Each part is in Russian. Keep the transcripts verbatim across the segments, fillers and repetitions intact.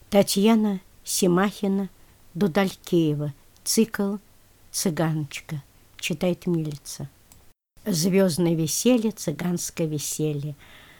Татьяна Семахина, Дудалькеева. Цикл «Цыганочка». Читает Милица. Звездное веселье, цыганское веселье.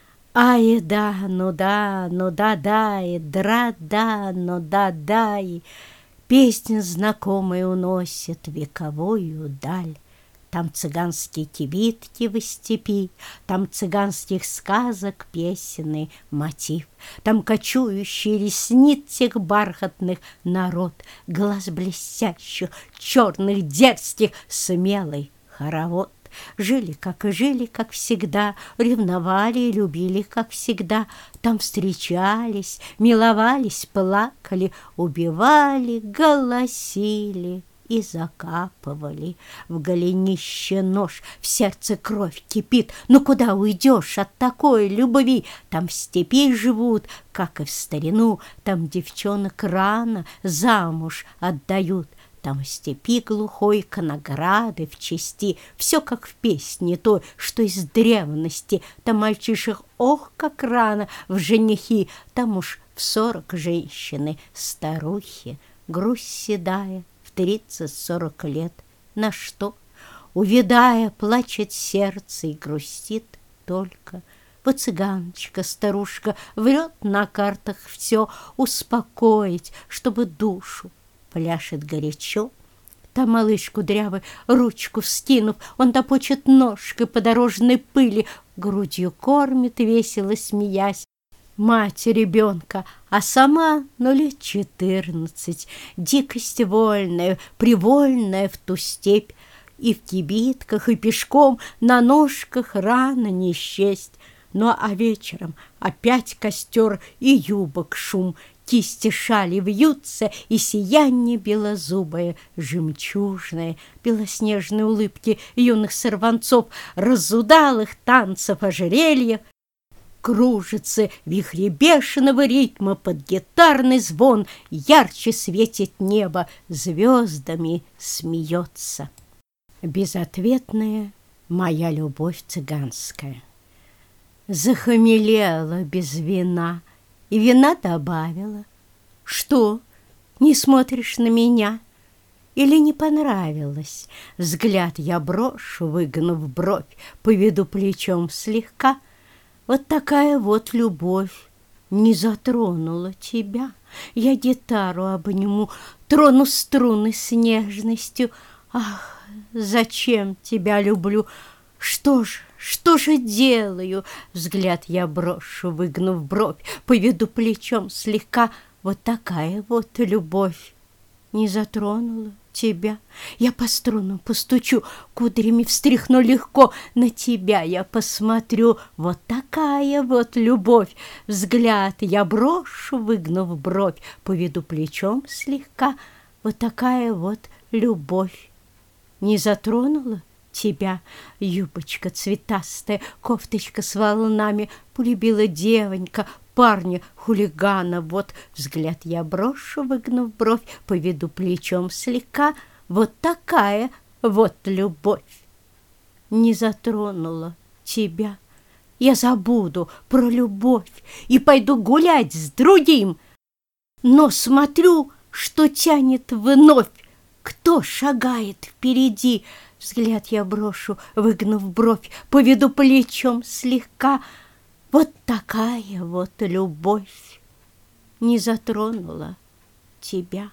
Ай, да, ну да, ну да, да, и дра, да, ну да, да, и песня знакомая уносит вековую даль. Там цыганские кибитки в степи, там цыганских сказок песенный мотив, там кочующий ресницах бархатных народ, глаз блестящих, черных, дерзких, смелый хоровод. Жили, как и жили, как всегда, ревновали и любили, как всегда. Там встречались, миловались, плакали, убивали, голосили и закапывали. В голенище нож, в сердце кровь кипит. Ну куда уйдешь от такой любви? Там в степи живут, как и в старину. Там девчонок рано замуж отдают. Там в степи глухой конограды в чести. Все как в песне той, что из древности. Там мальчишек, ох, как рано в женихи. Там уж в сорок женщины, старухи, грусть седая, в тридцать-сорок лет. На что, увядая, плачет сердце и грустит только. Вот цыганочка, старушка, врет на картах все успокоить, чтобы душу. Пляшет горячо. Там малыш кудрявый, ручку вскинув, он топочет ножкой по дорожной пыли, грудью кормит, весело смеясь, мать ребенка, а сама, ну, лет четырнадцать, дикость вольная, привольная в ту степь, и в кибитках, и пешком, на ножках рано не счесть. Ну, а вечером опять костер и юбок шум, кисти шали вьются, и сияние белозубое, жемчужное, белоснежные улыбки юных сорванцов, разудалых танцев ожерелья, кружится вихре бешеного ритма под гитарный звон, ярче светит небо, звездами смеется. Безответная моя любовь цыганская. Захмелела без вина, и вина добавила. Что, не смотришь на меня? Или не понравилось? Взгляд я брошу, выгнув бровь, поведу плечом слегка. Вот такая вот любовь не затронула тебя. Я гитару обниму, трону струны с нежностью. Ах, зачем тебя люблю? Что ж, что же делаю? Взгляд я брошу, выгнув бровь, поведу плечом слегка. Вот такая вот любовь не затронула тебя. Я по струнам постучу, кудрями встряхну легко. На тебя я посмотрю. Вот такая вот любовь. Взгляд я брошу, выгнув бровь, поведу плечом слегка. Вот такая вот любовь не затронула тебя. Юбочка цветастая, кофточка с волнами, полюбила девонька парня хулигана. Вот взгляд я брошу, выгнув бровь, поведу плечом слегка. Вот такая вот любовь не затронула тебя. Я забуду про любовь и пойду гулять с другим, но смотрю, что тянет вновь. Кто шагает впереди? Взгляд я брошу, выгнув бровь, поведу плечом слегка. Вот такая вот любовь не затронула тебя.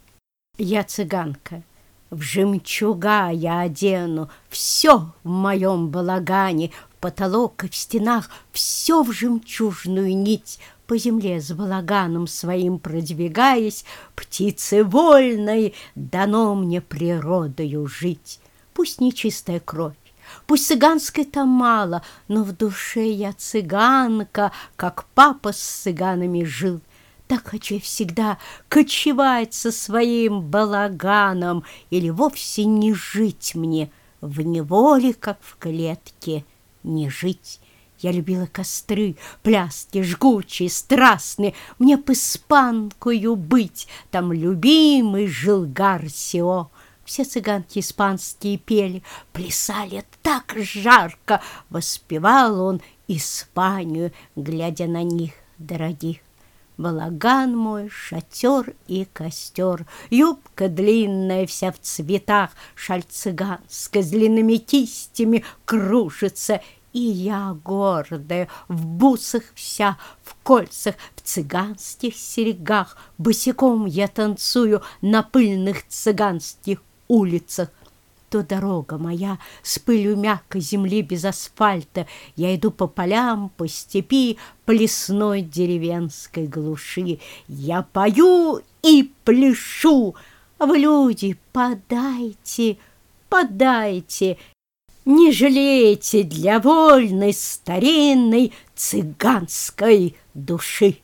Я цыганка, в жемчуга я одену, все в моем балагане, в потолок и в стенах, все в жемчужную нить. По земле с балаганом своим продвигаясь, птицы вольной, дано мне природою жить. Пусть нечистая кровь, пусть цыганской-то мало, но в душе я цыганка, как папа с цыганами жил. Так хочу я всегда кочевать со своим балаганом, или вовсе не жить мне в неволе, как в клетке, не жить. Я любила костры, пляски жгучие, страстные. Мне б испанкою быть, там любимый жил Гарсио. Все цыганки испанские пели, плясали так жарко. Воспевал он Испанию, глядя на них, дорогих. балаган мой, шатер и костер, юбка длинная вся в цветах, шаль цыганская с длинными кистями кружится, и я гордая, в бусах вся, в кольцах, в цыганских серьгах, босиком я танцую на пыльных цыганских улицах. То дорога моя с пылью мягкой земли без асфальта. Я иду по полям, по степи, по лесной деревенской глуши. Я пою и пляшу, а вы, люди, подайте, подайте, не жалейте для вольной старинной цыганской души.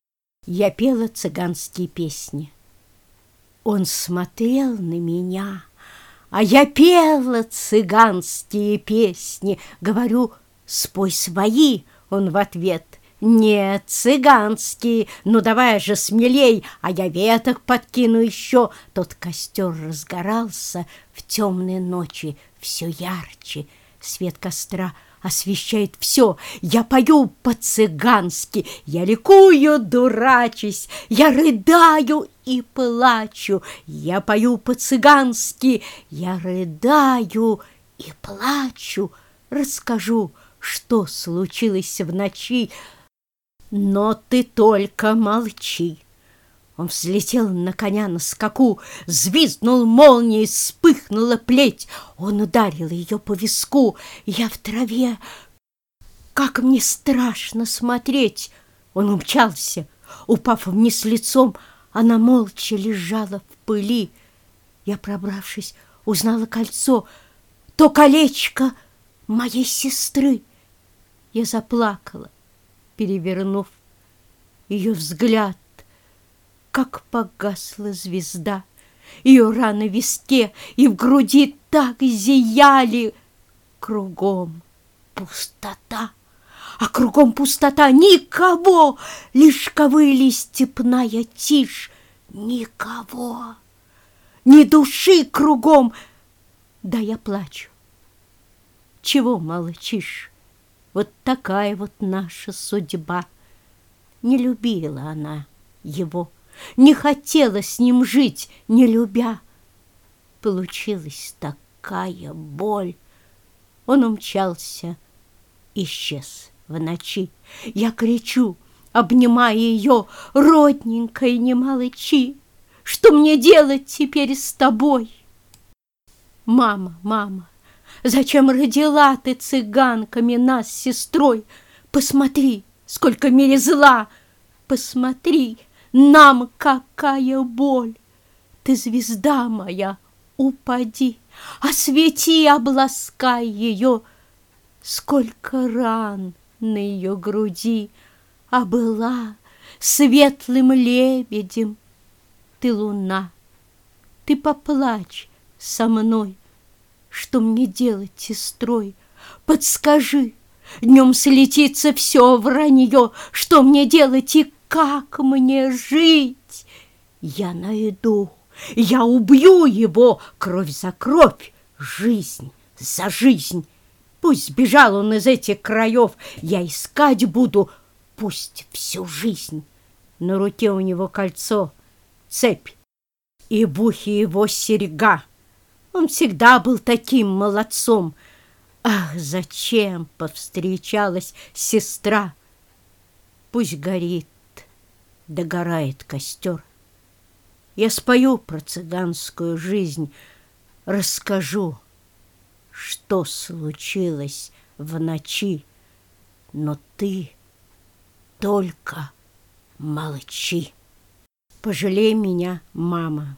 Я пела цыганские песни. Он смотрел на меня, а я пела цыганские песни. Говорю: спой свои. Он в ответ: нет, цыганские. Ну давай же смелей, а я веток подкину еще. Тот костер разгорался в темные ночи все ярче. Свет костра освещает все. Я пою по-цыгански, я ликую, дурачусь, я рыдаю и плачу. Я пою по-цыгански, я рыдаю и плачу. Расскажу, что случилось в ночи, но ты только молчи. Он взлетел на коня на скаку, взвизгнул молнией, вспыхнула плеть. Он ударил ее по виску. Я в траве. Как мне страшно смотреть! Он умчался, упав вниз лицом. Она молча лежала в пыли. Я, пробравшись, узнала кольцо. То колечко моей сестры. Я заплакала, перевернув ее взгляд. Как погасла звезда, ее раны в виске и в груди так зияли. Кругом пустота, а кругом пустота никого, лишь ковыли степная тишь, никого, ни души кругом. Да я плачу. Чего молчишь? Вот такая вот наша судьба. Не любила она его, не хотела с ним жить, не любя. Получилась такая боль. Он умчался, исчез в ночи. Я кричу, обнимая ее: родненькая, не молчи. Что мне делать теперь с тобой? Мама, мама, зачем родила ты цыганками нас с сестрой? Посмотри, сколько в мире зла. Посмотри, нам какая боль! Ты, звезда моя, упади, освети, обласкай ее. Сколько ран на ее груди, а была светлым лебедем. Ты, луна, ты поплачь со мной. Что мне делать с сестрой? Подскажи, днем слетится все вранье. Что мне делать и как мне жить? Я найду, я убью его, кровь за кровь, жизнь за жизнь. Пусть сбежал он из этих краев, я искать буду, пусть всю жизнь. На руке у него кольцо, цепь, и в ухе его серьга. Он всегда был таким молодцом. Ах, зачем повстречалась сестра? Пусть горит, догорает костер. Я спою про цыганскую жизнь, расскажу, что случилось в ночи, но ты только молчи. Пожалей меня, мама.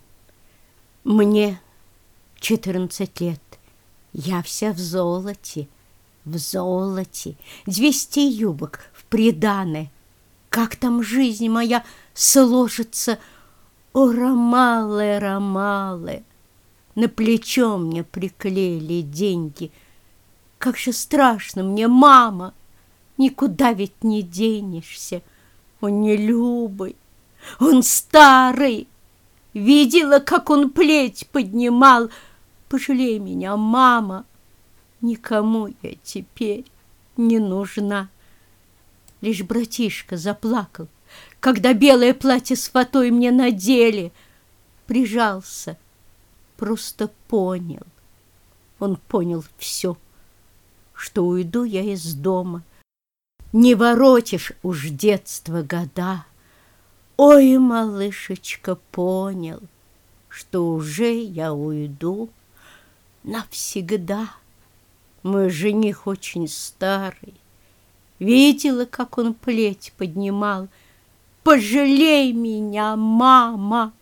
Мне четырнадцать лет. Я вся в золоте, в золоте. Двести юбок в приданое. Как там жизнь моя сложится? О, ромалы, ромалы! На плечо мне приклеили деньги. Как же страшно мне, мама! Никуда ведь не денешься. Он не любый, он старый. Видела, как он плеть поднимал. Пожалей меня, мама. Никому я теперь не нужна. Лишь братишка заплакал, когда белое платье с фатой мне надели. Прижался, просто понял. Он понял все, что уйду я из дома. Не воротишь уж детства года. Ой, малышечка, понял, что уже я уйду навсегда. Мой жених очень старый. Видела, как он плеть поднимал. Пожалей меня, мама.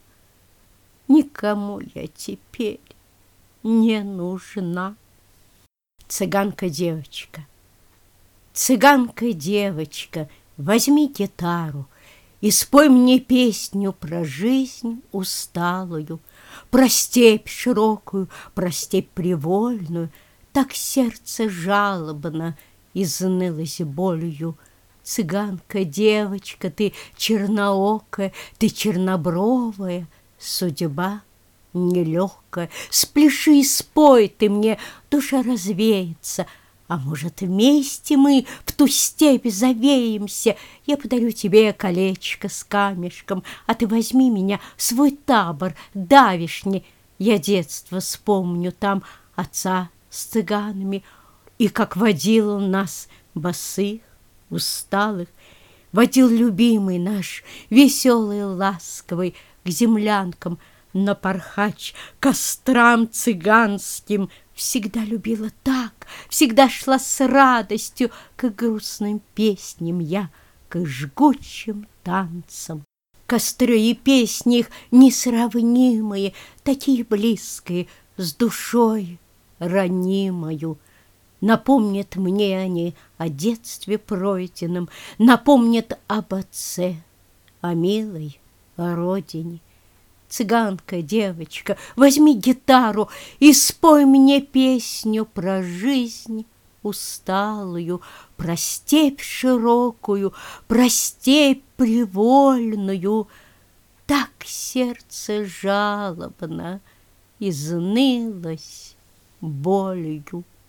Никому я теперь не нужна. Цыганка-девочка. Цыганка-девочка, возьми гитару и спой мне песню про жизнь усталую, про степь широкую, про степь привольную. Так сердце жалобно изнылось болью. Цыганка-девочка, ты черноокая, ты чернобровая, судьба нелегкая. Спляши и спой ты мне, душа развеется. А может, вместе мы в ту степь завеемся? Я подарю тебе колечко с камешком, а ты возьми меня в свой табор давишний. Я детство вспомню там, отца с цыганами, и как водил он нас, босых, усталых, водил любимый наш, веселый, ласковый, к землянкам, на пархач, кострам цыганским. Всегда любила так, всегда шла с радостью к грустным песням я, к жгучим танцам. Костры и песни их несравнимые, такие близкие, с душой ранимою. Напомнят мне они о детстве пройденном, напомнят об отце, о милой, о родине. Цыганка, девочка, возьми гитару и спой мне песню про жизнь усталую, про степь широкую, про степь привольную. Так сердце жалобно изнылось болью.